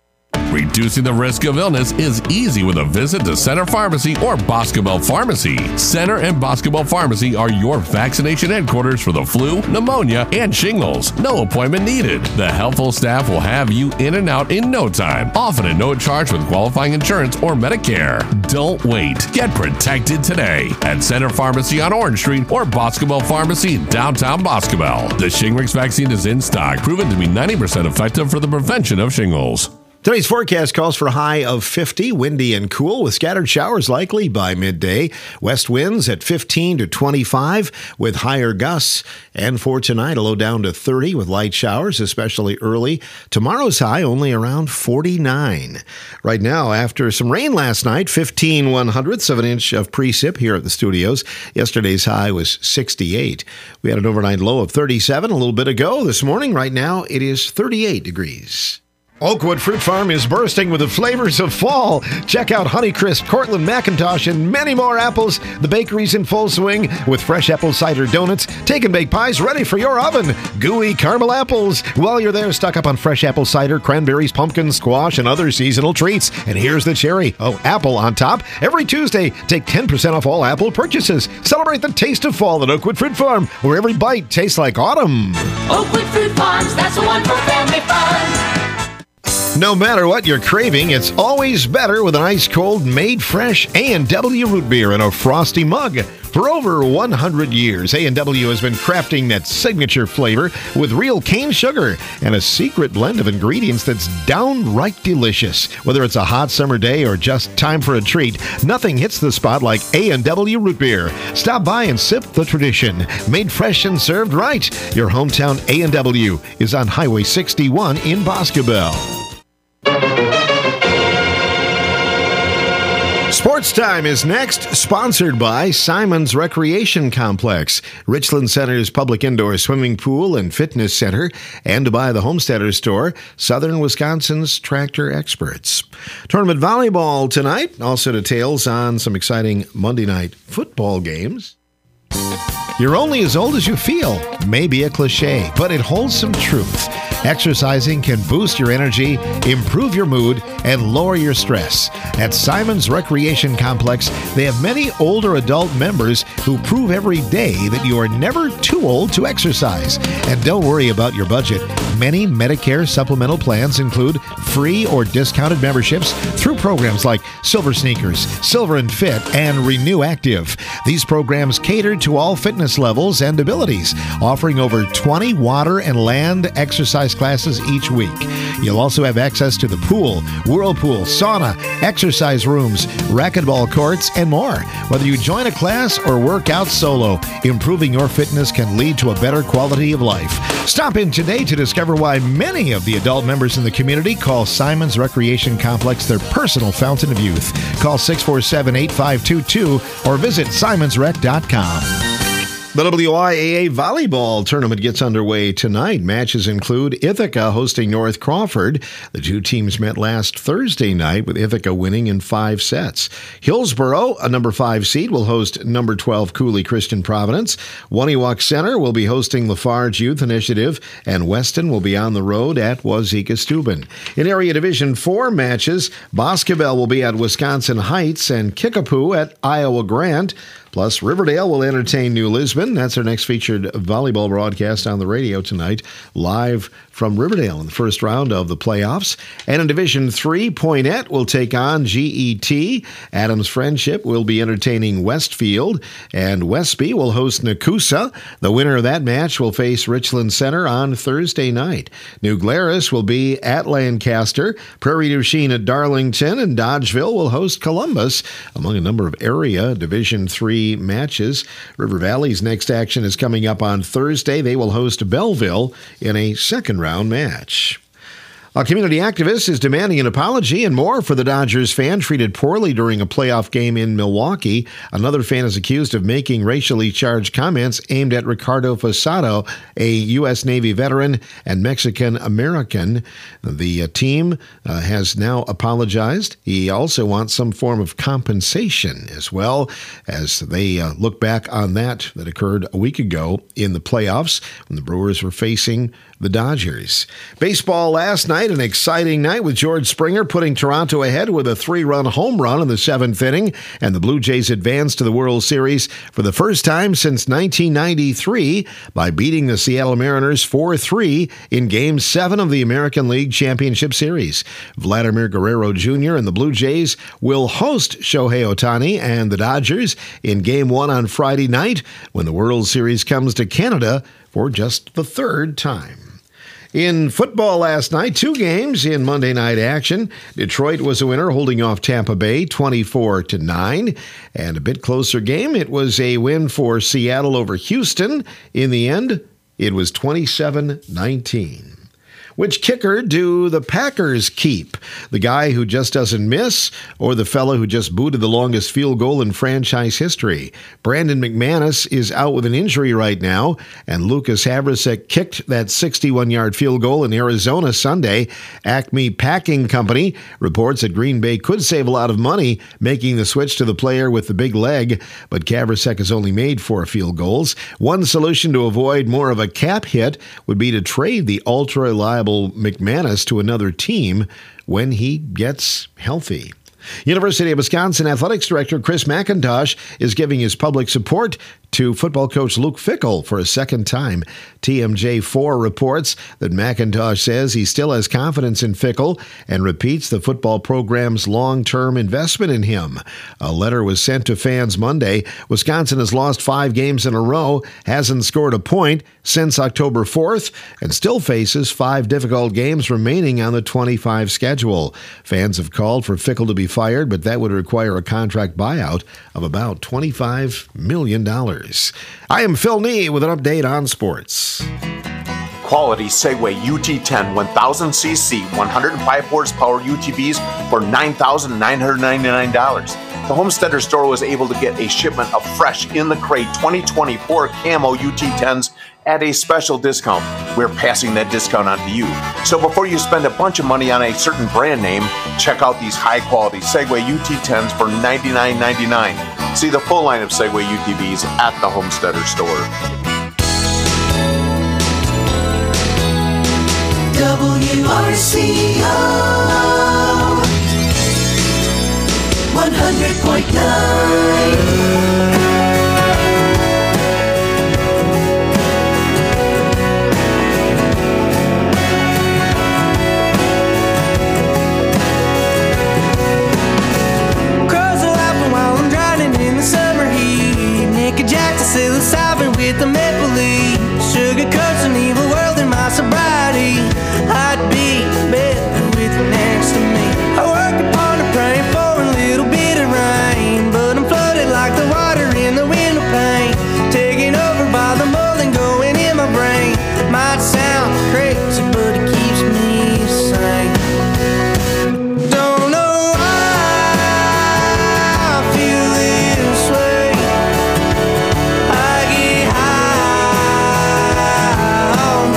Reducing the risk of illness is easy with a visit to Center Pharmacy or Boscobel Pharmacy. Center and Boscobel Pharmacy are your vaccination headquarters for the flu, pneumonia, and shingles. No appointment needed. The helpful staff will have you in and out in no time, often at no charge with qualifying insurance or Medicare. Don't wait. Get protected today at Center Pharmacy on Orange Street or Boscobel Pharmacy in downtown Boscobel. The Shingrix vaccine is in stock, proven to be ninety percent effective for the prevention of shingles. Today's forecast calls for a high of fifty, windy and cool with scattered showers likely by midday. West winds at fifteen to twenty-five with higher gusts. And for tonight, a low down to thirty with light showers, especially early. Tomorrow's high only around forty-nine. Right now, after some rain last night, fifteen one hundredths of an inch of precip here at the studios. Yesterday's high was sixty-eight. We had an overnight low of thirty-seven a little bit ago. This morning, right now, it is thirty-eight degrees. Oakwood Fruit Farm is bursting with the flavors of fall. Check out Honeycrisp, Cortland, Macintosh, and many more apples. The bakery's in full swing with fresh apple cider donuts, take and bake pies ready for your oven, gooey caramel apples. While you're there, stock up on fresh apple cider, cranberries, pumpkin, squash, and other seasonal treats. And here's the cherry. Oh, apple on top. Every Tuesday, take ten percent off all apple purchases. Celebrate the taste of fall at Oakwood Fruit Farm, where every bite tastes like autumn. Oakwood Fruit Farms, that's the one for family fun. No matter what you're craving, it's always better with an ice-cold, made-fresh A and W root beer in a frosty mug. For over one hundred years, A and W has been crafting that signature flavor with real cane sugar and a secret blend of ingredients that's downright delicious. Whether it's a hot summer day or just time for a treat, nothing hits the spot like A and W root beer. Stop by and sip the tradition. Made fresh and served right. Your hometown A and W is on Highway sixty-one in Boscobel. Sports Time is next, sponsored by Simon's Recreation Complex, Richland Center's public indoor swimming pool and fitness center, and by the Homesteader Store, Southern Wisconsin's tractor experts. Tournament volleyball tonight, also details on some exciting Monday night football games. You're only as old as you feel may be a cliche, but it holds some truth. Exercising can boost your energy, improve your mood, and lower your stress. At Simon's Recreation Complex, they have many older adult members who prove every day that you are never too old to exercise. And don't worry about your budget. Many Medicare supplemental plans include free or discounted memberships through programs like Silver Sneakers, Silver and Fit, and Renew Active. These programs cater to all fitness levels and abilities, offering over twenty water and land exercise classes each week. You'll also have access to the pool, whirlpool, sauna, exercise rooms, racquetball courts, and more. Whether you join a class or work out solo, improving your fitness can lead to a better quality of life. Stop in today to discover why many of the adult members in the community call Simon's Recreation Complex their personal fountain of youth. Call six four seven, eight five two two or visit simons rec dot com. The W I A A volleyball tournament gets underway tonight. Matches include Ithaca hosting North Crawford. The two teams met last Thursday night with Ithaca winning in five sets. Hillsboro, a number five seed, will host number twelve Cooley Christian Providence. Waniwak Center will be hosting Lafarge Youth Initiative, and Weston will be on the road at Wazeeka Steuben. In Area Division four matches, Boscobel will be at Wisconsin Heights and Kickapoo at Iowa Grant. Plus, Riverdale will entertain New Lisbon. That's our next featured volleyball broadcast on the radio tonight, live from Riverdale in the first round of the playoffs. And in Division three, Poinette will take on G E T. Adams Friendship will be entertaining Westfield, and Westby will host Nakusa. The winner of that match will face Richland Center on Thursday night. New Glarus will be at Lancaster. Prairie du Chien at Darlington, and Dodgeville will host Columbus, among a number of area Division three matches. River Valley's next action is coming up on Thursday. They will host Belleville in a second round match. A community activist is demanding an apology and more for the Dodgers fan treated poorly during a playoff game in Milwaukee. Another fan is accused of making racially charged comments aimed at Ricardo Fasado, a U S Navy veteran and Mexican-American. The uh, team uh, has now apologized. He also wants some form of compensation as well, as they uh, look back on that that occurred a week ago in the playoffs when the Brewers were facing the Dodgers. Baseball last night, an exciting night with George Springer putting Toronto ahead with a three-run home run in the seventh inning, and the Blue Jays advanced to the World Series for the first time since nineteen ninety-three by beating the Seattle Mariners four three in Game seven of the American League Championship Series. Vladimir Guerrero Junior and the Blue Jays will host Shohei Ohtani and the Dodgers in Game one on Friday night when the World Series comes to Canada for just the third time. In football last night, two games in Monday night action. Detroit was a winner, holding off Tampa Bay twenty-four to nine. And a bit closer game, it was a win for Seattle over Houston. In the end, it was twenty-seven nineteen. Which kicker do the Packers keep? The guy who just doesn't miss, or the fellow who just booted the longest field goal in franchise history? Brandon McManus is out with an injury right now, and Lucas Havrisek kicked that sixty-one-yard field goal in Arizona Sunday. Acme Packing Company reports that Green Bay could save a lot of money making the switch to the player with the big leg, but Havrisek has only made four field goals. One solution to avoid more of a cap hit would be to trade the ultra-reliable McManus to another team when he gets healthy. University of Wisconsin Athletics Director Chris McIntosh is giving his public support to football coach Luke Fickell for a second time. T M J four reports that McIntosh says he still has confidence in Fickell and repeats the football program's long-term investment in him. A letter was sent to fans Monday. Wisconsin has lost five games in a row, hasn't scored a point since October fourth, and still faces five difficult games remaining on the twenty-five schedule. Fans have called for Fickell to be fired, but that would require a contract buyout of about twenty-five million dollars. I am Phil Nee with an update on sports. Quality Segway U T ten one thousand c c one hundred five horsepower U T Vs for nine thousand nine hundred ninety-nine dollars. The Homesteader store was able to get a shipment of fresh in the crate twenty twenty-four Camo U T tens at a special discount. We're passing that discount on to you. So before you spend a bunch of money on a certain brand name, check out these high quality Segway U T tens for ninety-nine ninety-nine. See the full line of Segway U T Vs at the Homesteader store. W R C O one hundred point nine. Psilocybin with the maple leaf, sugar coats an evil world in my sobriety. I'd be better with you next to me. I work upon a praying for a little bit of rain, but I'm flooded like the water in the window pane, taken over by the mold and going in my brain. Might sound crazy, but it keeps me sane. Don't know why I feel this way. I get high all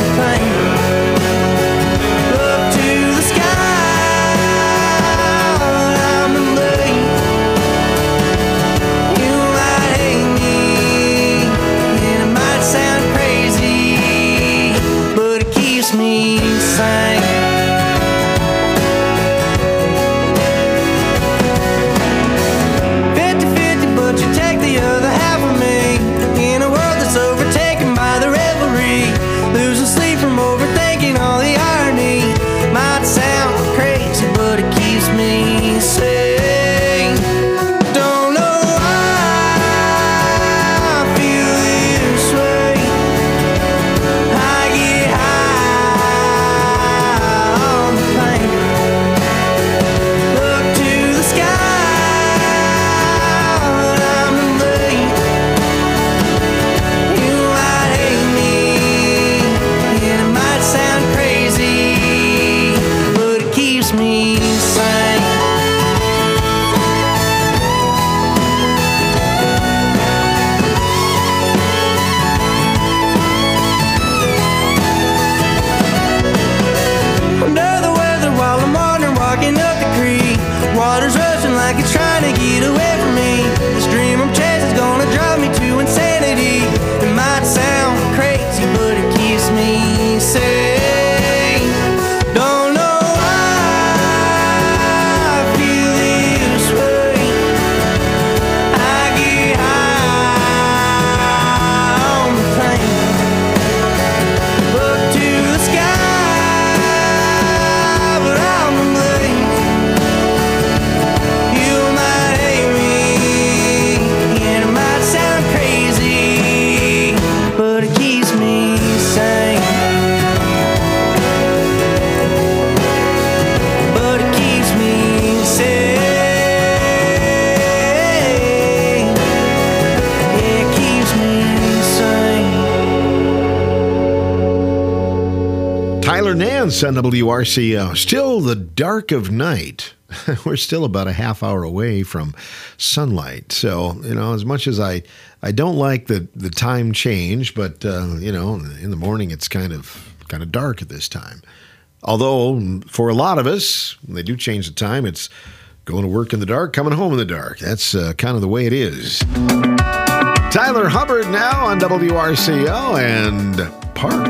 Tyler Nance on W R C O. Still the dark of night. We're still about a half hour away from sunlight. So, you know, as much as I, I don't like the, the time change, but, uh, you know, in the morning it's kind of kind of dark at this time. Although, for a lot of us, when they do change the time, it's going to work in the dark, coming home in the dark. That's uh, kind of the way it is. Tyler Hubbard now on W R C O and Park.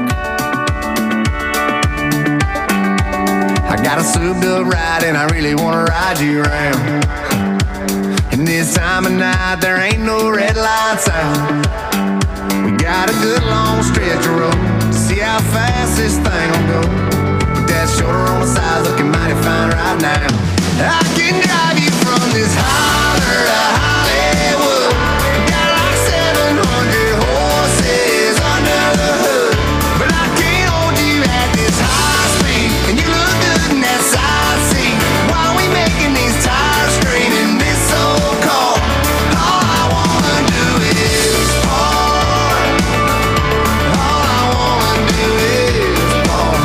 I got a Subaru ride and I really want to ride you around. And this time of night there ain't no red lights out. We got a good long stretch of road to see how fast this thing will go. With that shoulder on the side looking mighty fine right now. I can drive you from this holler to Hollywood. Got like seven hundred horses under the hood. But I can't hold you at this high speed. And you look good in that side seat. While we making these tires straight in this old car. All I wanna do is park. All I wanna do is park.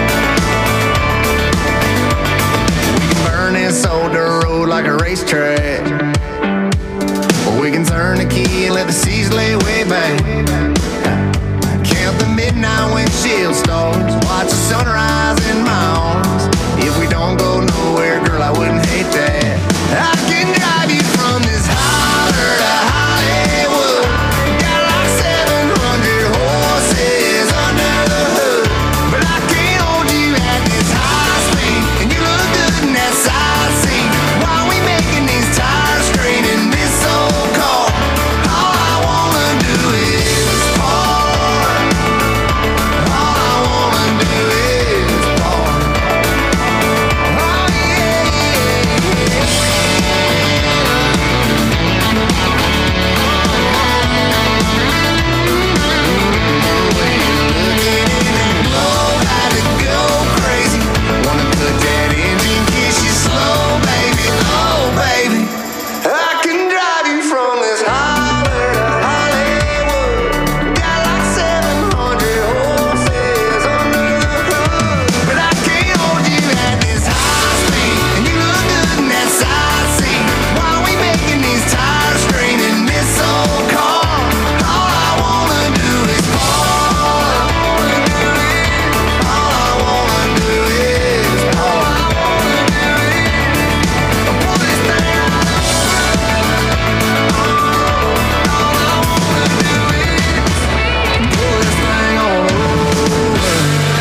We can burn this old dirt road like a racetrack. Or we can turn the key and let the seas lay way back. Count the midnight windshield stars. Watch the sunrise in my arms. If we don't go nowhere, girl, I wouldn't hate that. I can drive you from this holler to Hollywood. Got like seven hundred horses under the hood. But I can't hold you at this high speed. And you look good in that side seat. While we making these tires straight in this old car. All I wanna do is park. All I wanna do is park. Oh yeah, yeah, blow, had to go crazy. Wanna put that engine, kiss you slow, baby, oh baby. I can drive you from this holler to Hollywood. Got like seven hundred horses under the hood. But I can't hold you at this high speed. And you look good in that side seat. While we making these tires straight in this old car. All I wanna do is park. All I wanna do is park. Pull this thing out. Pull this thing on over.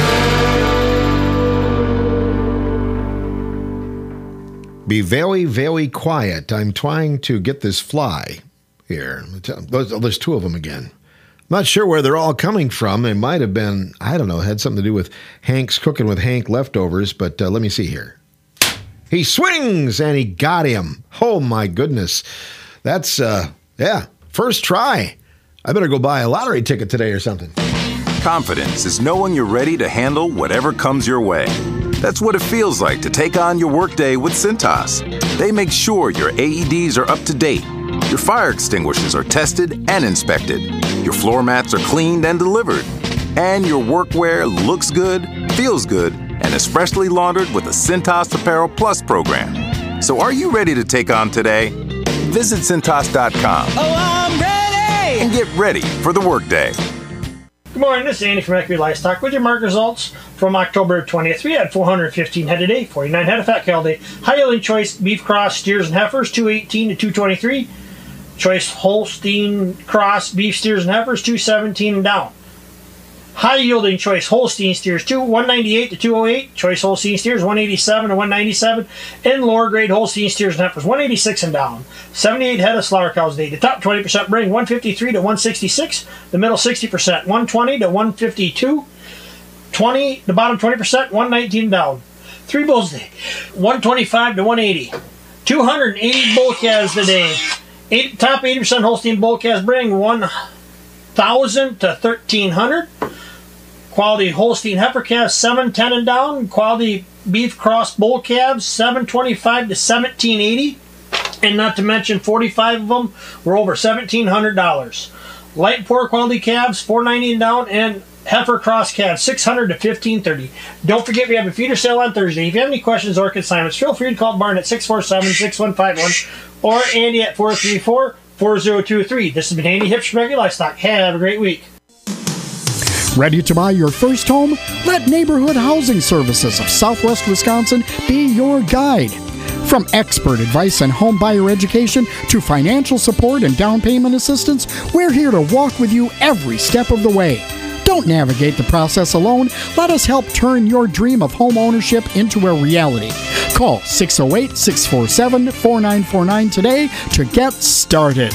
Be very, very quiet. I'm trying to get this fly here. There's there's two of them again. Not sure where they're all coming from. They might have been, I don't know, had something to do with Hank's cooking with Hank leftovers, but uh, let me see here. He swings, and he got him. Oh, my goodness. That's, uh, yeah, first try. I better go buy a lottery ticket today or something. Confidence is knowing you're ready to handle whatever comes your way. That's what it feels like to take on your workday with Cintas. They make sure your A E Ds are up to date, your fire extinguishers are tested and inspected, your floor mats are cleaned and delivered, and your workwear looks good, feels good, and is freshly laundered with the Cintas Apparel Plus program. So are you ready to take on today? Visit Cintas dot com. Oh, I'm ready! And get ready for the workday. Good morning, this is Andy from Mercury Livestock with your market results from October twentieth. We had four hundred fifteen head today, forty-nine head of fat cattle day. High yielding choice beef cross steers and heifers, two eighteen to two twenty-three. Choice Holstein cross beef steers and heifers, two seventeen and down. High yielding choice Holstein steers, two one ninety-eight to two oh eight. Choice Holstein steers, one eighty-seven to one ninety-seven. And lower grade Holstein steers and heifers, one eighty-six and down. seventy-eight head of slaughter cows today. The top twenty percent bring one fifty-three to one sixty-six. The middle sixty percent, one twenty to one fifty-two. twenty, the bottom twenty percent, one nineteen and down. Three bulls today, one twenty-five to one eighty. two hundred eighty bull calves today. Eight, top eighty percent Holstein bull calves bring one thousand to thirteen hundred. Quality Holstein heifer calves, seven ten and down. Quality beef cross bull calves, seven twenty-five to seventeen eighty. And not to mention, forty-five of them were over seventeen hundred dollars. Light poor quality calves, four ninety and down. And heifer cross calves six hundred to fifteen thirty. Don't forget we have a feeder sale on Thursday. If you have any questions or consignments, feel free to call Barn at six four seven, six one five one or Andy at four three four, four zero two three. This has been Andy Hipsch from AgriLivestock. Have a great week. Ready to buy your first home? Let Neighborhood Housing Services of Southwest Wisconsin be your guide. From expert advice and home buyer education to financial support and down payment assistance, we're here to walk with you every step of the way. Don't navigate the process alone. Let us help turn your dream of home ownership into a reality. Call six oh eight, six four seven, four nine four nine today to get started.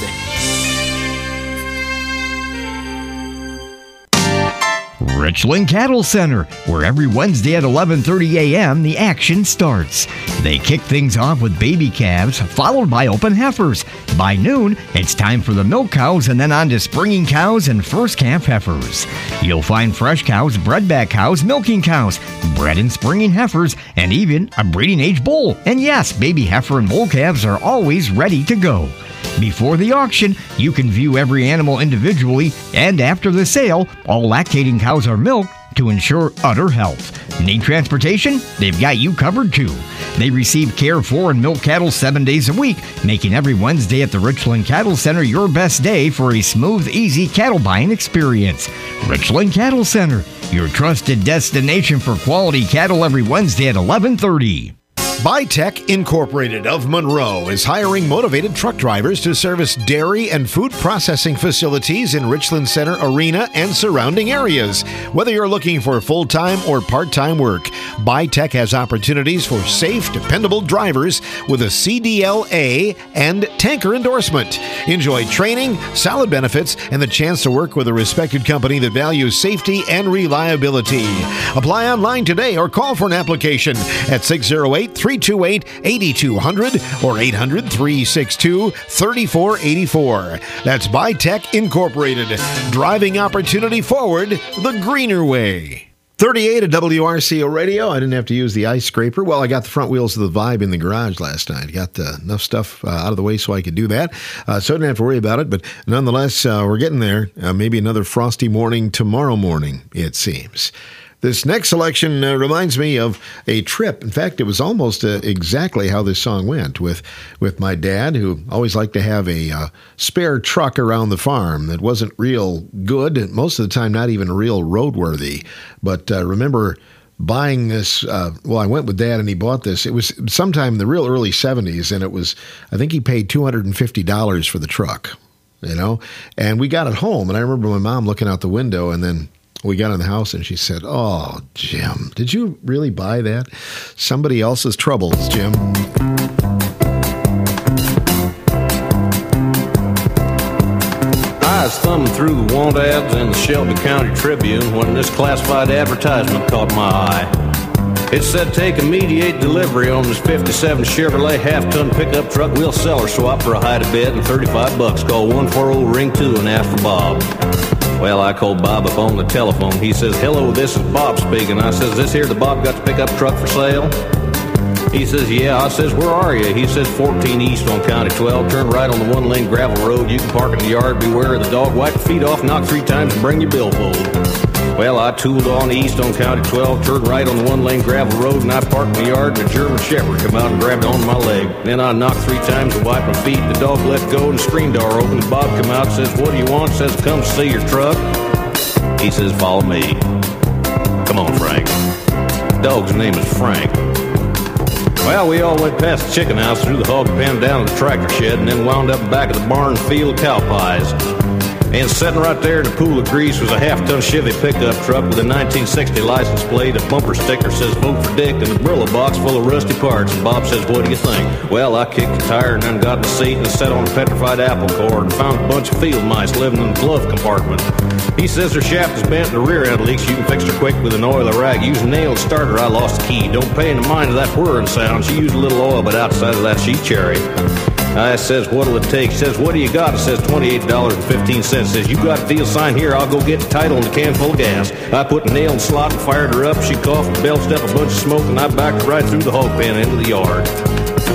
Richland Cattle Center, where every Wednesday at eleven thirty a.m. the action starts. They kick things off with baby calves, followed by open heifers. By noon, it's time for the milk cows and then on to springing cows and first calf heifers. You'll find fresh cows, bredback cows, milking cows, bred and springing heifers, and even a breeding age bull. And yes, baby heifer and bull calves are always ready to go. Before the auction, you can view every animal individually, and after the sale, all lactating cows are milked to ensure udder health. Need transportation? They've got you covered too. They receive care for and milk cattle seven days a week, making every Wednesday at the Richland Cattle Center your best day for a smooth, easy cattle buying experience. Richland Cattle Center, your trusted destination for quality cattle every Wednesday at eleven thirty. Bytech Incorporated of Monroe is hiring motivated truck drivers to service dairy and food processing facilities in Richland Center Arena and surrounding areas. Whether you're looking for full-time or part-time work, Bytech has opportunities for safe, dependable drivers with a C D L A and tanker endorsement. Enjoy training, solid benefits, and the chance to work with a respected company that values safety and reliability. Apply online today or call for an application at six oh eight, three two eight, eight two zero zero or eight hundred, three six two, three four eight four. That's Bytech Incorporated, driving opportunity forward the greener way. thirty-eight at W R C O Radio. I didn't have to use the ice scraper. Well, I got the front wheels of the Vibe in the garage last night. Got uh, enough stuff uh, out of the way so I could do that. Uh, so I didn't have to worry about it. But nonetheless, uh, we're getting there. Uh, maybe another frosty morning tomorrow morning, it seems. This next selection uh, reminds me of a trip. In fact, it was almost uh, exactly how this song went with with my dad, who always liked to have a uh, spare truck around the farm that wasn't real good, most of the time not even real roadworthy. But uh, remember buying this, uh, well, I went with Dad and he bought this. It was sometime in the real early seventies, and it was, I think he paid two hundred fifty dollars for the truck, you know? And we got it home, and I remember my mom looking out the window, and then we got in the house and she said, "Oh, Jim, did you really buy that? Somebody else's troubles, Jim." I was thumbing through the want ads in the Shelby County Tribune when this classified advertisement caught my eye. It said, "Take immediate delivery on this fifty-seven Chevrolet half-ton pickup truck. We'll sell or swap for a hide a bid and thirty-five bucks. Call one four zero ring two and ask for Bob." Well, I called Bob up on the telephone. He says, "Hello, this is Bob speaking." I says, "This here the Bob got the pickup truck for sale?" He says, "Yeah." I says, "Where are you?" He says, fourteen East on County twelve. Turn right on the one-lane gravel road. You can park in the yard. Beware of the dog. Wipe your feet off. Knock three times and bring your billfold. Well, I tooled on east on County twelve, turned right on the one-lane gravel road, and I parked in the yard, and a German Shepherd come out and grabbed onto my leg. Then I knocked three times and wiped my feet. The dog let go, and the screen door opened. Bob come out and says, "What do you want?" Says, "Come to see your truck." He says, "Follow me." Come on, Frank. Dog's name is Frank. Well, we all went past the chicken house, through the hog pen, down to the tractor shed, and then wound up back of the barn field of cow pies. And sitting right there in a pool of grease was a half-ton Chevy pickup truck with a nineteen sixty license plate, a bumper sticker says "Vote for Dick," and a Brillo box full of rusty parts. And Bob says, "What do you think?" Well, I kicked the tire and then got in the seat and sat on a petrified apple cord and found a bunch of field mice living in the glove compartment. He says their shaft is bent and the rear end leaks. You can fix her quick with an oil or rag. Use a nailed starter. I lost the key. Don't pay any mind to that whirring sound. She used a little oil, but outside of that, she cherry. I says, "What'll it take?" He says, "What do you got?" It says twenty-eight dollars and fifteen cents. Says, "You got a deal sign here. I'll go get the title and a can full of gas." I put a nail in the slot and fired her up. She coughed and belched up a bunch of smoke, and I backed her right through the hog pen into the yard.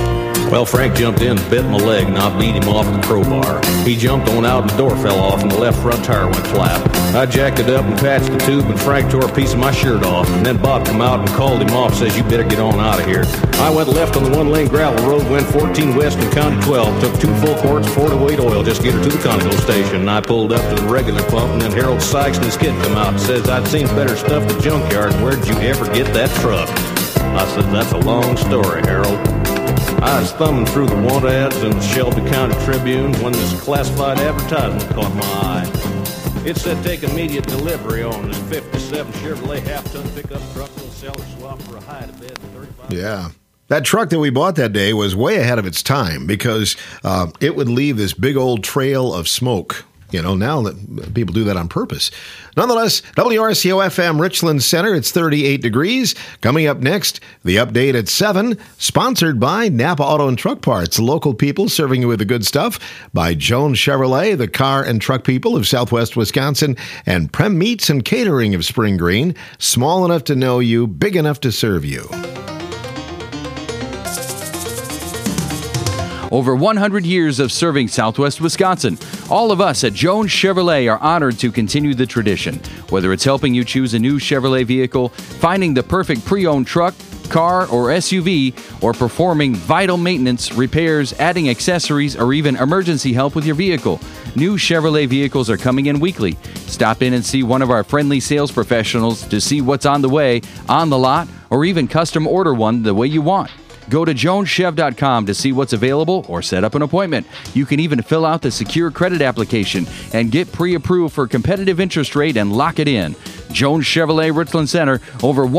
Well, Frank jumped in and bit my leg, and I beat him off with a crowbar. He jumped on out, and the door fell off, and the left front tire went flat. I jacked it up and patched the tube, and Frank tore a piece of my shirt off. And then Bob come out and called him off, says, you better get on out of here. I went left on the one-lane gravel road, went fourteen west and County twelve, took two full quarts of forty-weight oil just to get her to the Conoco station. And I pulled up to the regular pump, and then Harold Sykes and his kid come out and says, I'd seen better stuff at the junkyard. Where'd you ever get that truck? I said, that's a long story, Harold. I was thumbing through the want ads in the Shelby County Tribune when this classified advertisement caught my eye. It said take immediate delivery on this fifty-seven Chevrolet half-ton pickup truck will sell or swap for a hide-a-bed thirty-five. Yeah. That truck that we bought that day was way ahead of its time because uh, it would leave this big old trail of smoke. You know, now that people do that on purpose. Nonetheless, W R C O F M Richland Center, it's thirty-eight degrees. Coming up next, the update at seven, sponsored by Napa Auto and Truck Parts, local people serving you with the good stuff, by Jones Chevrolet, the car and truck people of Southwest Wisconsin, and Prem Meats and Catering of Spring Green, small enough to know you, big enough to serve you. Over one hundred years of serving Southwest Wisconsin. All of us at Jones Chevrolet are honored to continue the tradition. Whether it's helping you choose a new Chevrolet vehicle, finding the perfect pre-owned truck, car, or S U V, or performing vital maintenance, repairs, adding accessories, or even emergency help with your vehicle, new Chevrolet vehicles are coming in weekly. Stop in and see one of our friendly sales professionals to see what's on the way, on the lot, or even custom order one the way you want. Go to jones chev dot com to see what's available or set up an appointment. You can even fill out the secure credit application and get pre-approved for competitive interest rate and lock it in. Jones Chevrolet Richland Center, over